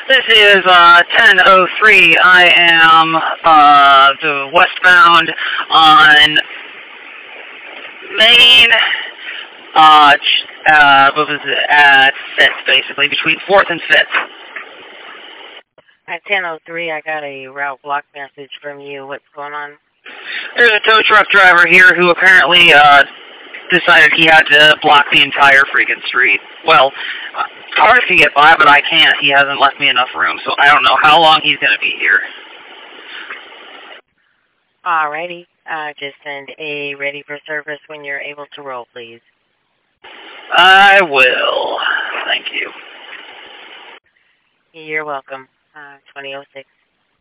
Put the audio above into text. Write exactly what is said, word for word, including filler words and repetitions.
This is uh, ten oh three. I am uh, the westbound on Main, uh, uh, what was it, at fifth, basically, between fourth and fifth. At ten oh three, I got a route block message from you. What's going on? There's a tow truck driver here who apparently uh, decided he had to block the entire freaking street. Well, uh, cars can get by, but I can't. He hasn't left me enough room, so I don't know how long he's going to be here. Alrighty. Uh, just send a ready for service when you're able to roll, please. I will. Thank you. You're welcome. Uh, twenty oh six.